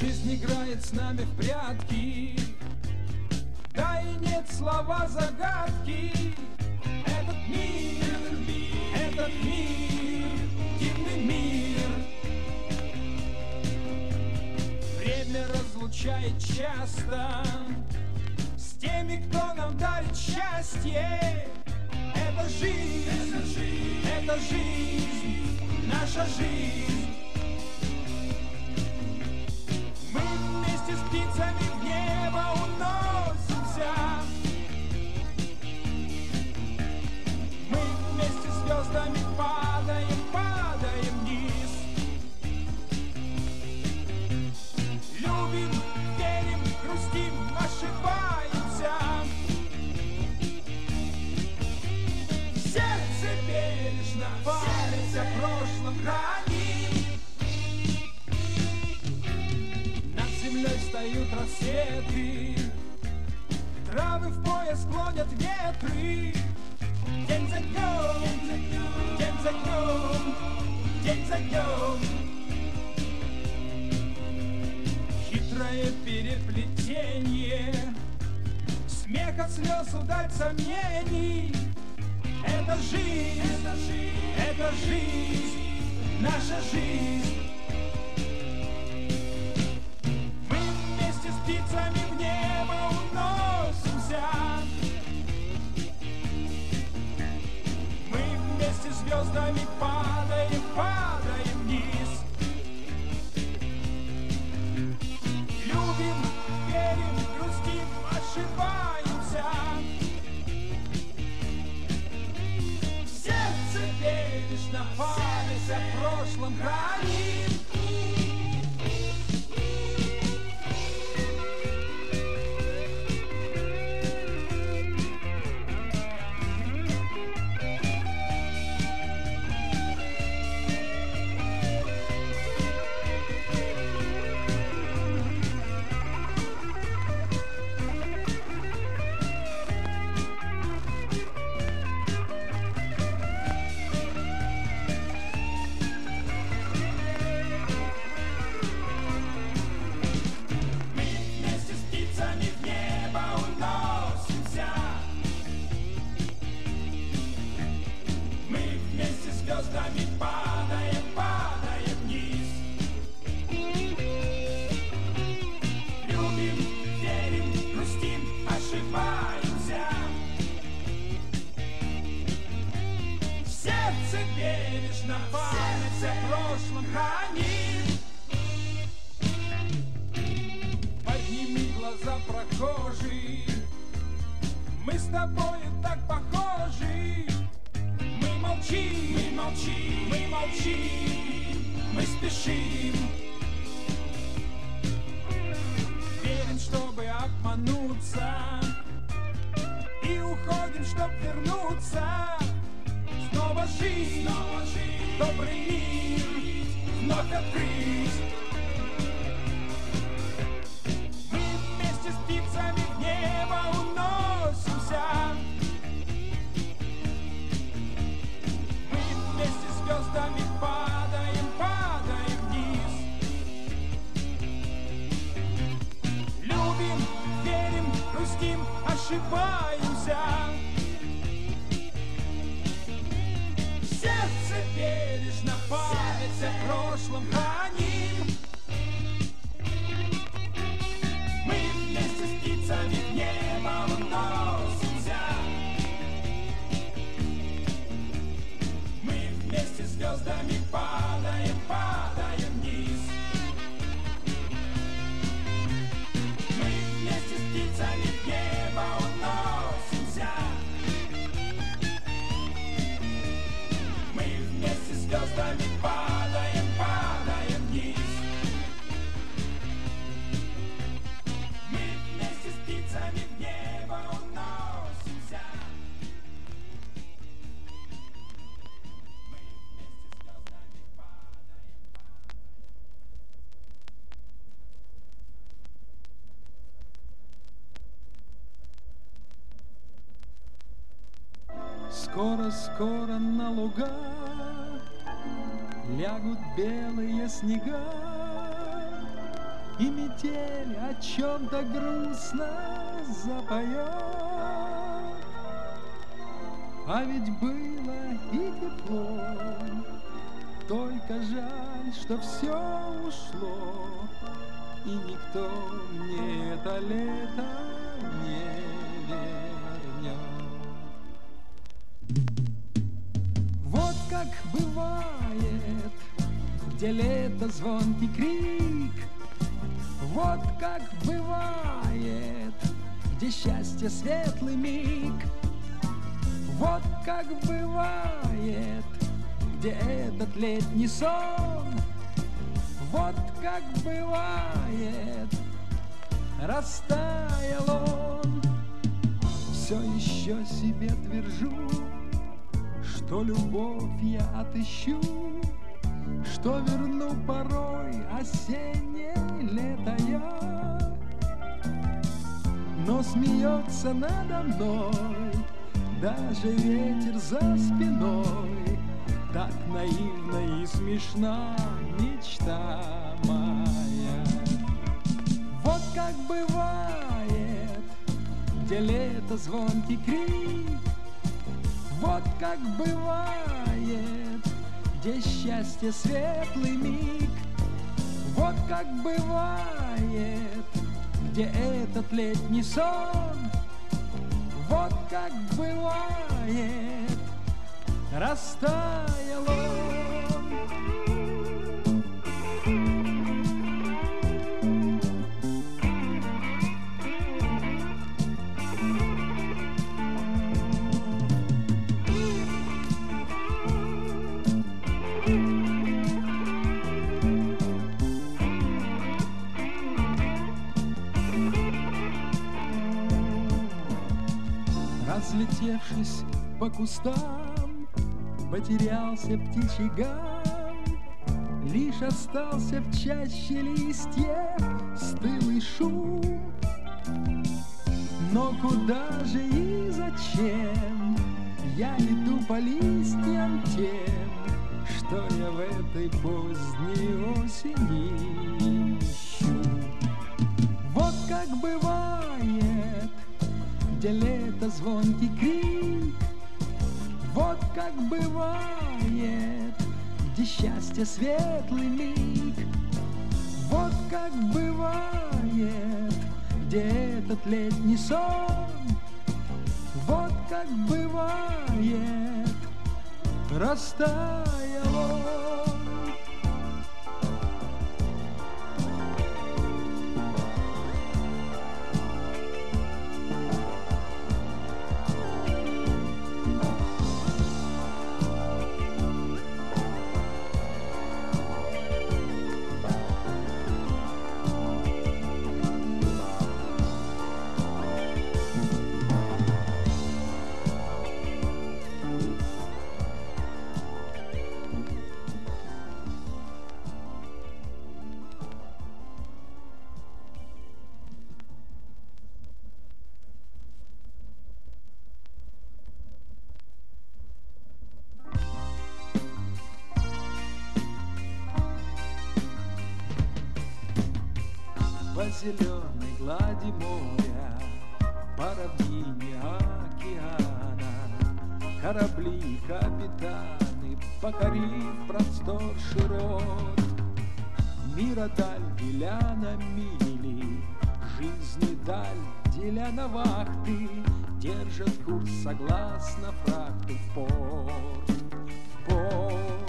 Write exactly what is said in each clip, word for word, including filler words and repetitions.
Жизнь играет с нами в прятки, да и нет слова загадки. Этот мир, этот мир, этот мир, дивный мир. Время разлучает часто с теми, кто нам дарит счастье. Это жизнь, это жизнь, это жизнь, наша жизнь. Мы вместе с птицами в небо уносимся. Мы вместе с звездами падаем, падаем вниз. Любим, верим, грустим, ошибаемся. Сердце бережно, память о прошлом храним. Над землей встают рассветы, травы в пояс клонят ветры. День за днем, день за днем, день за днем. Хитрое переплетение, смех от слез, удаль сомнений. Это жизнь, это жизнь, это жизнь, наша жизнь. Мы вместе с птицами в небо уносимся. Мы вместе с звездами падаем, падаем вниз. Любим, верим, грустим, ошибаемся. Бережно память о прошлом храним. Бережно память о прошлом храним. Подними глаза, прохожий, мы с тобою так похожи. Мы молчим, мы молчим, мы молчим, мы спешим. Верим, чтобы обмануться, и уходим, чтоб вернуться. Снова жизнь, снова жизнь, добрый мир вновь открыть. Мы вместе с птицами в небо уносимся. Мы вместе с звездами падаем, падаем вниз. Любим, верим, грустим, ошибаемся. Сердце бережно память о прошлом храним. Мы вместе с птицами в небо уносимся. Мы вместе с звездами падаем, падаем вниз. Мы вместе с птицами в небо уносимся. Вместе с звездами падаем, падаем вниз. Мы вместе с птицами в небо уносимся. Мы вместе с звездами падаем, падаем. Скоро-скоро на луга лягут белые снега, и метель о чем-то грустно запоет. А ведь было и тепло, только жаль, что все ушло, и никто мне это лето не вернет. Вот как бывает, где лето звонкий крик, вот как бывает, где счастье светлый миг, вот как бывает, где этот летний сон, вот как бывает, растаял он. Все еще себе твержу, что любовь я отыщу, что верну порой осеннее лето я. Но смеется надо мной даже ветер за спиной, так наивна и смешна мечта моя. Вот как бывает, где лето звонкий крик, вот как бывает, где счастье светлый миг, вот как бывает, где этот летний сон, вот как бывает, растаял он. Разлетевшись по кустам, потерялся птичий гам, лишь остался в чаще листьев стылый шум. Но куда же и зачем я иду по листьям тем, что я в этой поздней осени ищу? Вот как бывает, где лето звонкий крик, вот как бывает, где счастье светлый миг, вот как бывает, где этот летний сон, вот как бывает, растаял он. По зеленой глади моря, по равнине океана, корабли, капитаны, покорив простор широт, мира даль деля на мили, жизни даль деля на вахты, держат курс согласно фракту в порт, в порт.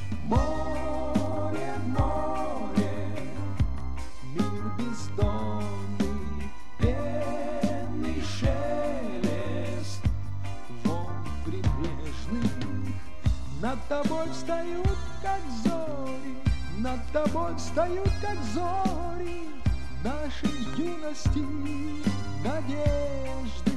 Море, море, мир бездонный, пенный шелест волн прибрежных. Над тобой встают, как зори, над тобой встают, как зори нашей юности надежды.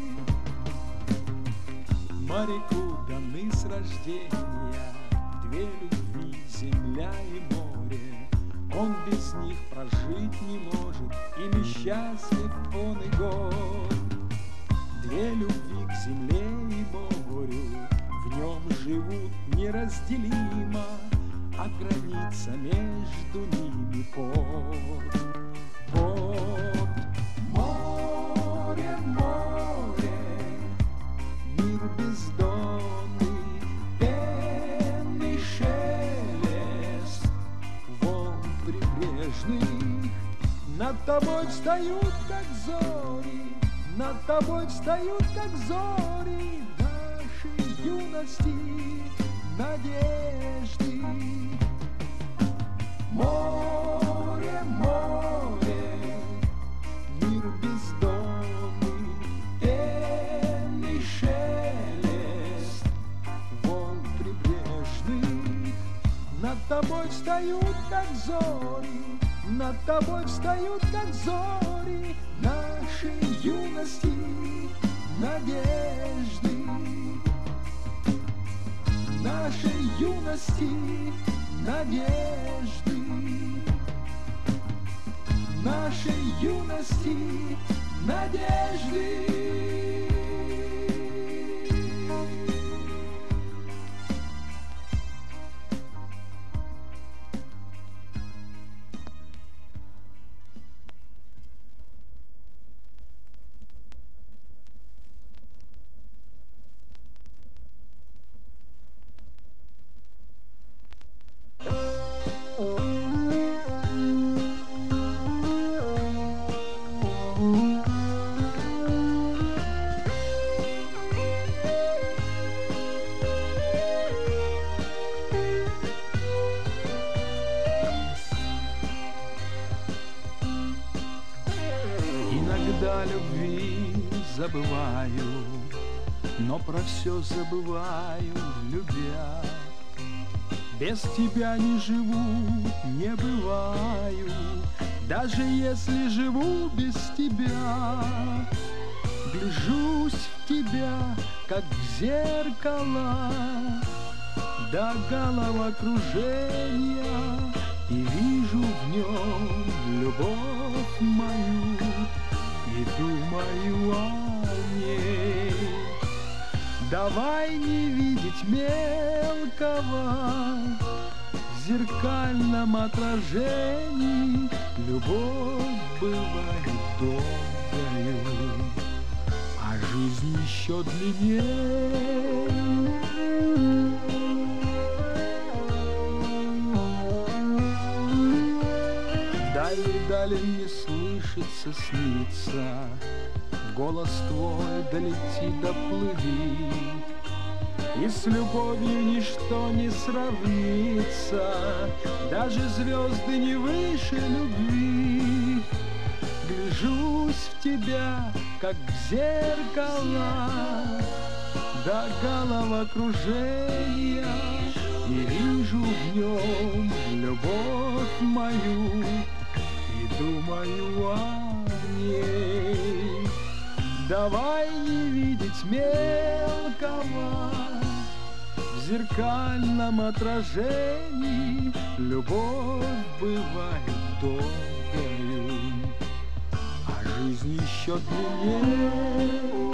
Моряку даны с рождения две любви, земля и море. Он без них прожить не может, и несчастлив он и год. Две любви к земле и морю в нем живут неразделимо, а граница между ними порт. Порт. Море, море, мир бездонный, пенный шелест волн прибрежных. Над тобой встают, как зори, над тобой встают, как зори нашей юности, надежды. Море, море, мир бездонный, пенный шелест волн прибрежных. Над тобой встают, как зори, над тобой встают, как зори нашей юности, надежды. Нашей юности, надежды. Нашей юности, надежды. Иногда любви забываю, но про все забываю, любя. Без тебя не живу, не бываю, даже если живу без тебя. Гляжусь в тебя, как в зеркало, до головокружения, и вижу в нем любовь мою, и думаю о ней. Давай не видеть мелкого в зеркальном отражении. Любовь бывает долгою, а жизнь еще длиннее. Дали-дали мне слышится, снится, голос твой долети, доплыви, и с любовью ничто не сравнится, даже звезды не выше любви. Гляжусь в тебя, как в зеркало, до головокружения, и вижу в нем любовь мою, и думаю о ней. Давай не видеть мелкого в зеркальном отражении. Любовь бывает долгою, а жизнь еще длиннее.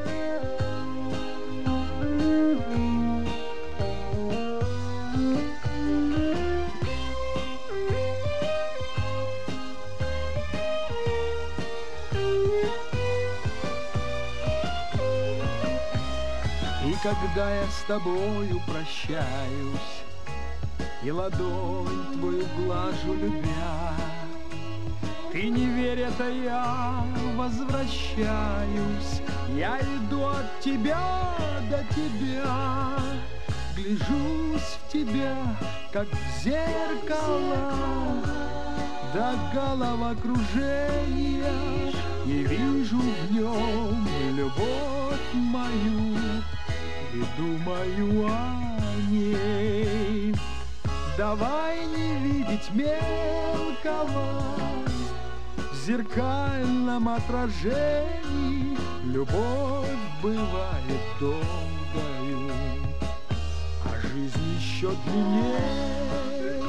И когда я с тобою прощаюсь, и ладонь твою глажу, любя, ты не верь, это я возвращаюсь. Я иду от тебя до тебя, гляжусь в тебя, как в зеркало, до головокружения, и вижу в нем любовь мою, и думаю о ней. Давай не видеть мелкого в зеркальном отражении. Любовь бывает долгою, а жизнь еще длиннее.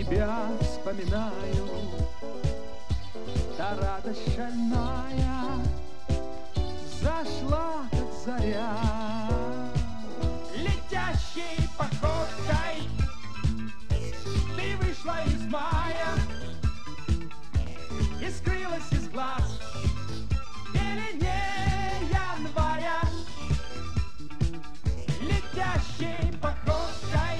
тебя вспоминаю, та радость шальная зашла, как заря. Летящей походкой ты вышла из мая и скрылась из глаз в пелене января. Летящей походкой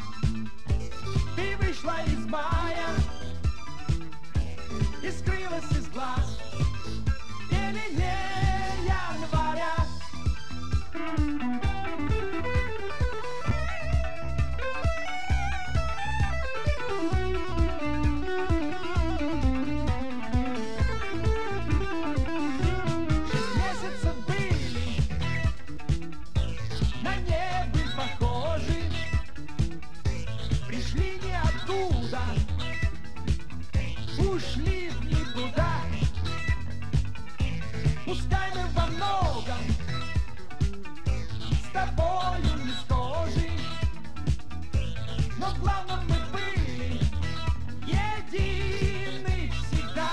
ты вышла из мая и скрылась из глаз в пелене января. Шесть месяцев были на небе похожи, пришли ниоткуда, ушли в никуда. Пускай мы во многом с тобою не схожи, но в главном мы были едины всегда.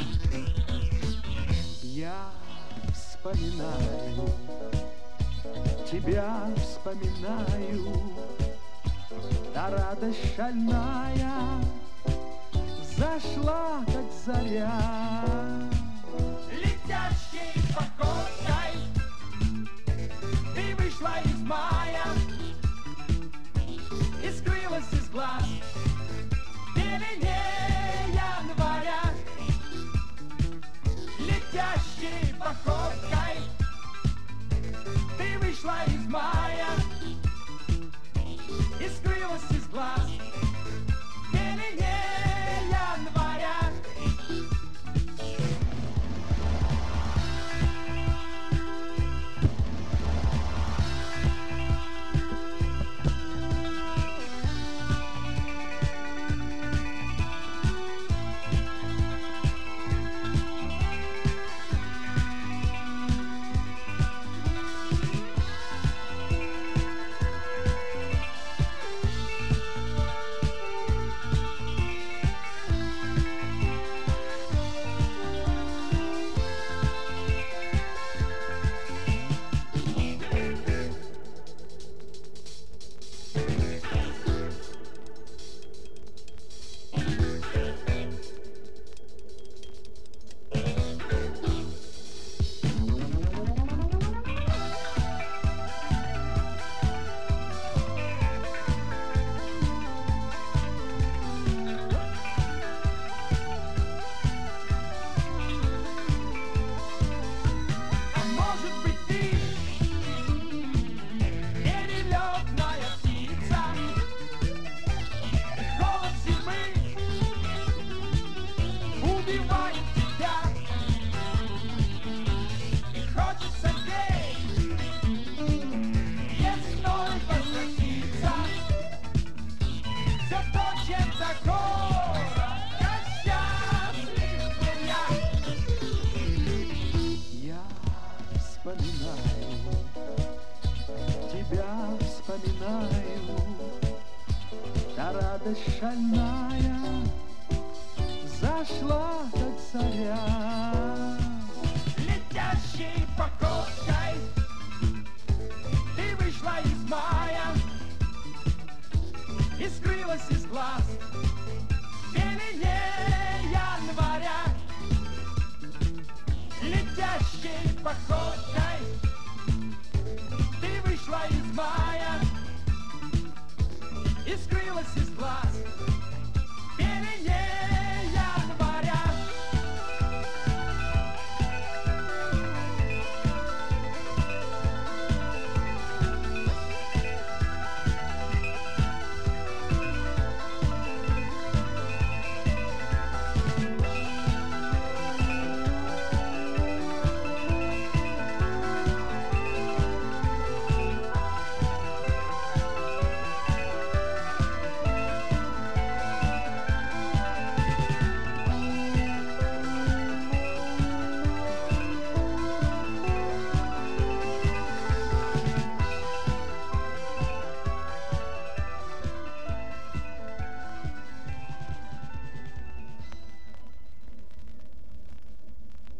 Я вспоминаю, тебя вспоминаю, та радость шальная зашла, как заря. Летящей походкой ты вышла из мая и скрылась из глаз в пелене января. Летящей походкой ты вышла из мая и скрылась из глаз в пелене января. Та радость шальная зашла, как заря. Летящей походкой ты вышла из мая и скрылась из глаз